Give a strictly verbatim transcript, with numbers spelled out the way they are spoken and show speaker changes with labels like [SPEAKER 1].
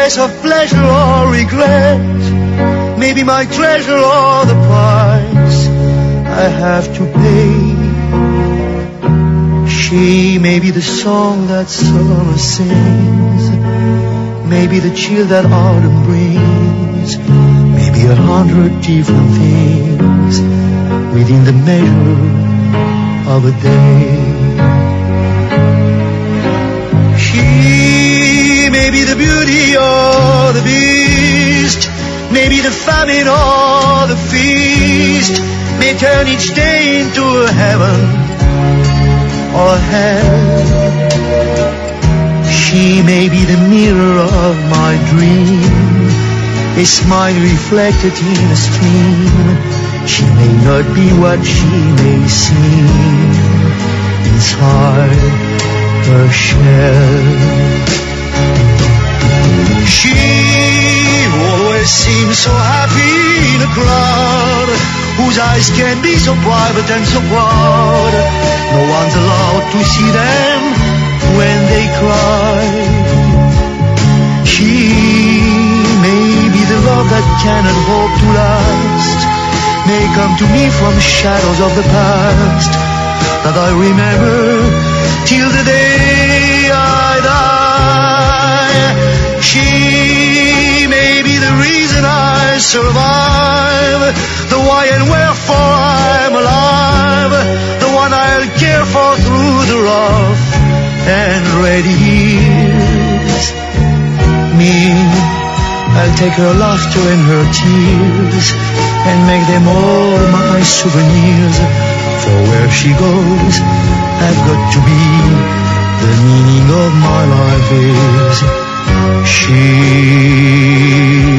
[SPEAKER 1] less of pleasure or regret, maybe my treasure or the price I have to pay. She may be the song that summer sings, maybe the chill that autumn brings, maybe a hundred different things within the measure of a day. She may be the beauty or the beast, maybe the famine or the feast, may turn each day into a heaven or hell. She may be the mirror of my dream, a smile reflected in a stream. She may not be what she may seem inside her shell. She who always seems so happy in a crowd, whose eyes can be so private and so proud, no one's allowed to see them when they cry. She may be the love that cannot hope to last, may come to me from shadows of the past that I remember till the day I die. She may be the reason I survive, the why and wherefore I'm alive, the one I'll care for through the rough and ready years. Me, I'll take her laughter and her tears and make them all my souvenirs. For where she goes, I've got to be. The meaning of my life is she.